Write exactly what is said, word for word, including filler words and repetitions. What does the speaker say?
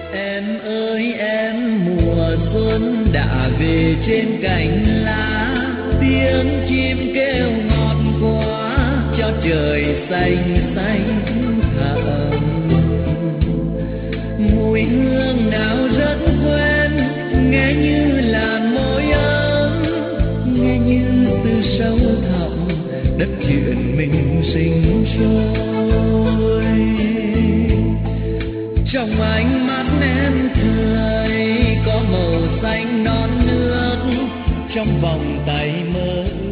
Em ơi em, mùa xuân đã về trên cành lá, tiếng chim kêu ngọt quá cho trời xanh xanh thẳm. Mùi hương nào rất quen, nghe như làn môi ấm, nghe như từ sâu thẳm đất chuyện mình sinh sôi. Trong ánh mắt em cười có màu xanh non nước, trong vòng tay mơ